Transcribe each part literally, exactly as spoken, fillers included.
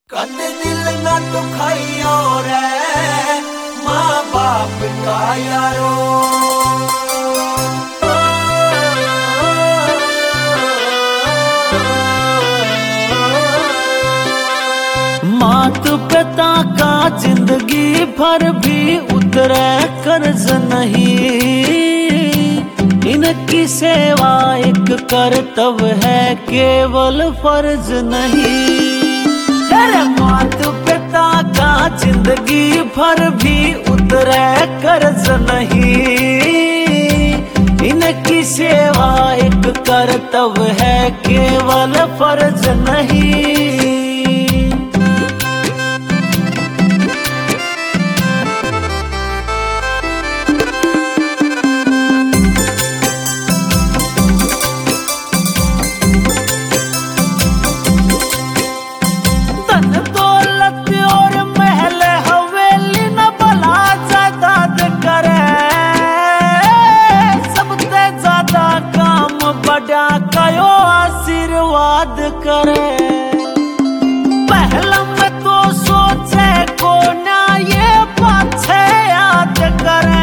कद दिल ना दुखाइयो रे माँ बाप का यारो। मात पिता का जिंदगी भर भी उतरे कर्ज नहीं, इनकी सेवा एक कर्तव्य है केवल फर्ज नहीं। तेरे मात पिता का जिंदगी भर भी उतरे कर्ज नहीं, इनकी सेवा एक कर्तव्य है केवल फर्ज नहीं। कयो आशीर्वाद करे पहला में तो सोचे को ना ये पाछे याद करे।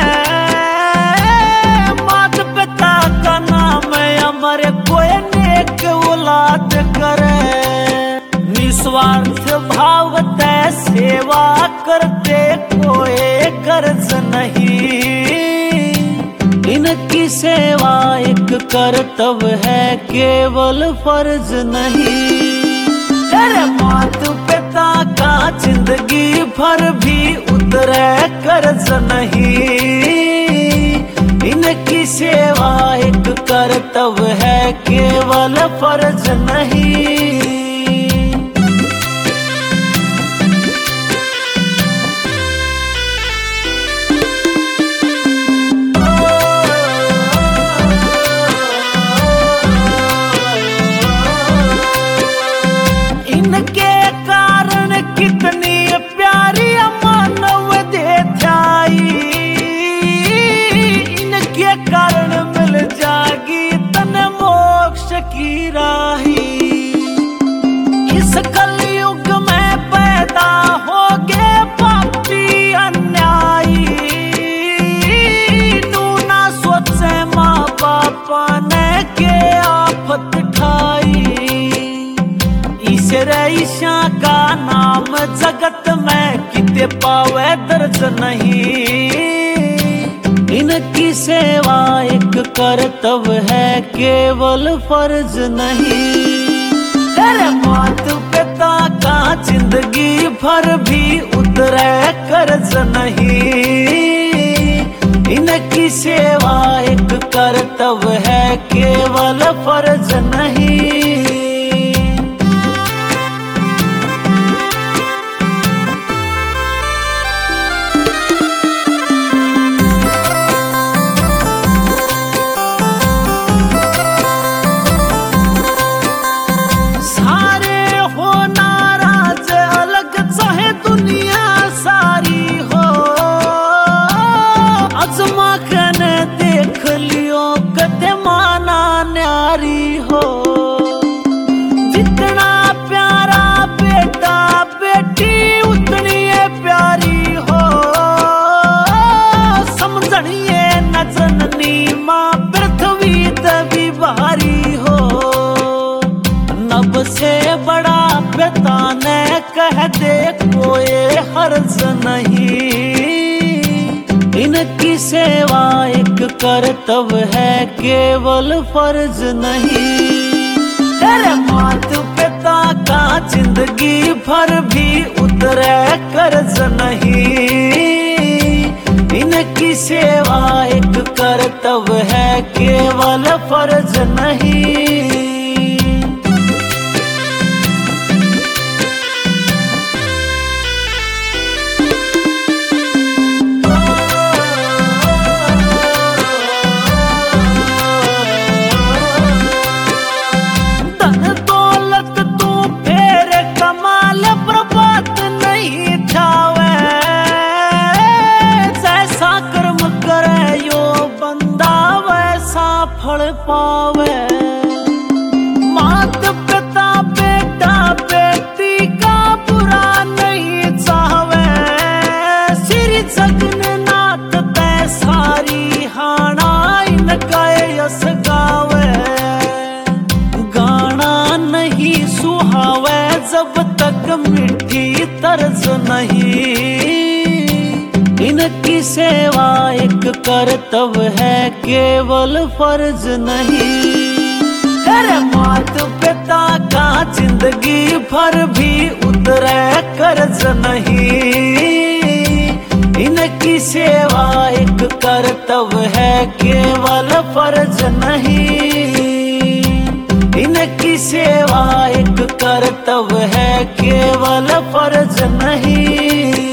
माता पिता का नाम अमर कोई नेक औलाद करे। निस्वार्थ भाव ते सेवा करते कोई कर्ज नहीं, इनकी सेवा एक कर्तव्य है केवल फर्ज नहीं। तेरे मात पिता का जिंदगी भर भी उतरे कर्ज नहीं, इनकी सेवा एक कर्तव्य है केवल फर्ज नहीं। की राही इस कलयुग में पैदा हो गए पापी अन्यायी, तू ना सोचे माँ बापा ने के आफत ठाई। इस ईशा का नाम जगत में किते पावे दर्ज नहीं, इनकी सेवा एक कर्तव्य है केवल फर्ज नहीं। तेरे मात पिता का जिंदगी भर भी उतरे कर्ज नहीं, इनकी सेवा एक कर्तव्य है केवल फर्ज नहीं। हो जितना प्यारा बेटा बेटी उतनी प्यारी हो, समझनिए न जननी माँ पृथ्वी दबी भारी हो। नब से बड़ा पिता ने कह दे कोई हर्ज नहीं, इनकी सेवा एक कर्तव्य है केवल फर्ज नहीं। तेरे मात पिता का जिंदगी भर भी उतरे कर्ज नहीं, इनकी सेवा एक कर्तव्य है केवल फर्ज नहीं। फल पावे सुहावे जब तक मीठी तर्ज नहीं। इनकी सेवा एक कर्तव्य है केवल फर्ज नहीं। तेरे मात पिता का जिंदगी भर भी उतरे कर्ज नहीं। इनकी सेवा एक कर्तव्य है केवल फर्ज नहीं। इनकी सेवा एक कर्तव्य है केवल फर्ज नहीं।